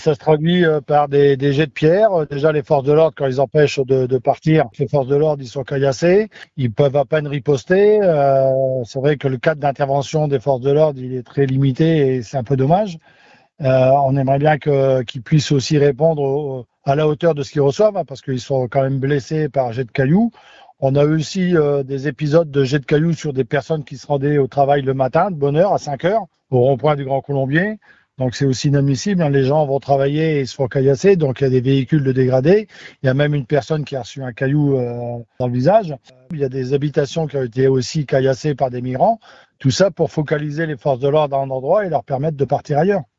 Ça se traduit par des jets de pierre. Déjà, les forces de l'ordre, quand ils empêchent de partir, les forces de l'ordre, ils sont caillassés. Ils peuvent à peine riposter. C'est vrai que le cadre d'intervention des forces de l'ordre, il est très limité et c'est un peu dommage. On aimerait bien qu'ils puissent aussi répondre à la hauteur de ce qu'ils reçoivent, hein, parce qu'ils sont quand même blessés par jet de cailloux. On a eu aussi des épisodes de jet de cailloux sur des personnes qui se rendaient au travail le matin, de bonne heure, à 5 heures, au rond-point du Grand Colombier. Donc c'est aussi inadmissible, hein. Les gens vont travailler et ils se font caillasser, donc il y a des véhicules de dégradés. Il y a même une personne qui a reçu un caillou dans le visage. Il y a des habitations qui ont été aussi caillassées par des migrants. Tout ça pour focaliser les forces de l'ordre à un endroit et leur permettre de partir ailleurs.